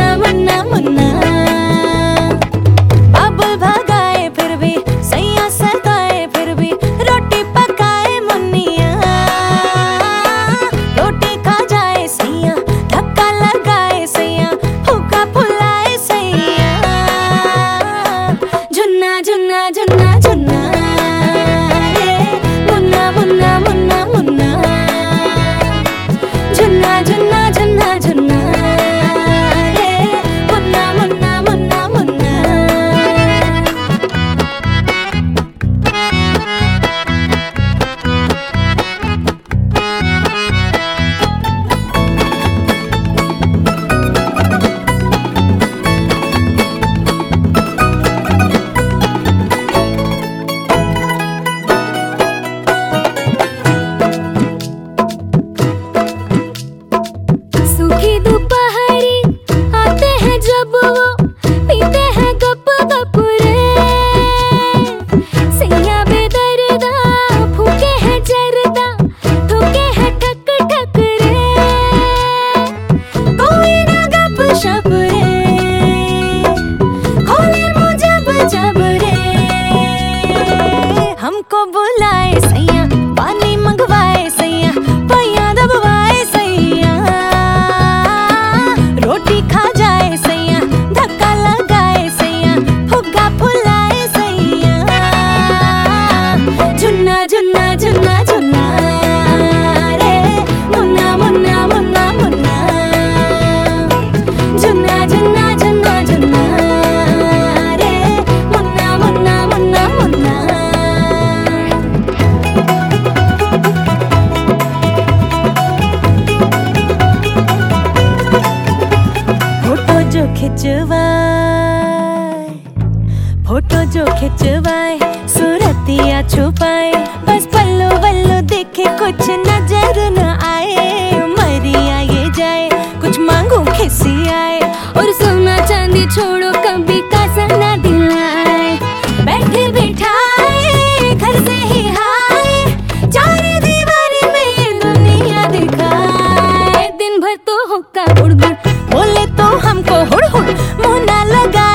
मुन्ना मुन्ना मुन्ना। बाबुल भगाए फिर भी सैया सताए, फिर भी रोटी पकाए मुन्निया। रोटी खा जाए सैया, धक्का लगाए सैया, फूका फुलाए सैया। झुन्ना झुन्ना झुन्ना झुन्ना रे, मुन्ना मुन्ना मुन्ना मुन्ना। झुन्ना झुन्ना झुन्ना झुन्ना रे, मुन्ना मुन्ना मुन्ना मुन्ना। सूखी दोपहरी आते हैं जब वो, पीते हैं गप गप रे। सैया बेदर्दा फूके हैं जर्दा, ठोके हैं ठक ठक रे। कोई ना गप शप रे, खोले मुँह जब जब रे। हमको बुलाए सैया, पानी मंगवाए सैया, पैया दबवाए सैया। रोटी खा जाए सैया, धक्का लगाए सैया, फुग्गा फुलाए सैया। झुन्ना झुन्ना झुन्ना झुन्ना रे, मुन्ना मुन्ना मुन्ना मुन्ना। झुन्ना झुन्ना झुन्ना झुन्ना रे, मुन्ना मुन्ना मुन्ना मुन्ना। फोटो जो खिंचवाए, सूरतिया छुपाए, बस पल्लू वल्लू देखे कुछ नजर न आए। मरिया ये जाए, कुछ मांगू खिसी आए, और सोना चांदी छोड़ो कभी कासा ना दिलाए। बैठे बिठाए घर से ही हाय, चार दीवारी में ये दुनिया दिखाए। दिन भर तो हुक्का हुड़ हुड़, बोले तो हमको हुड़ हुड़, मुँह ना लगा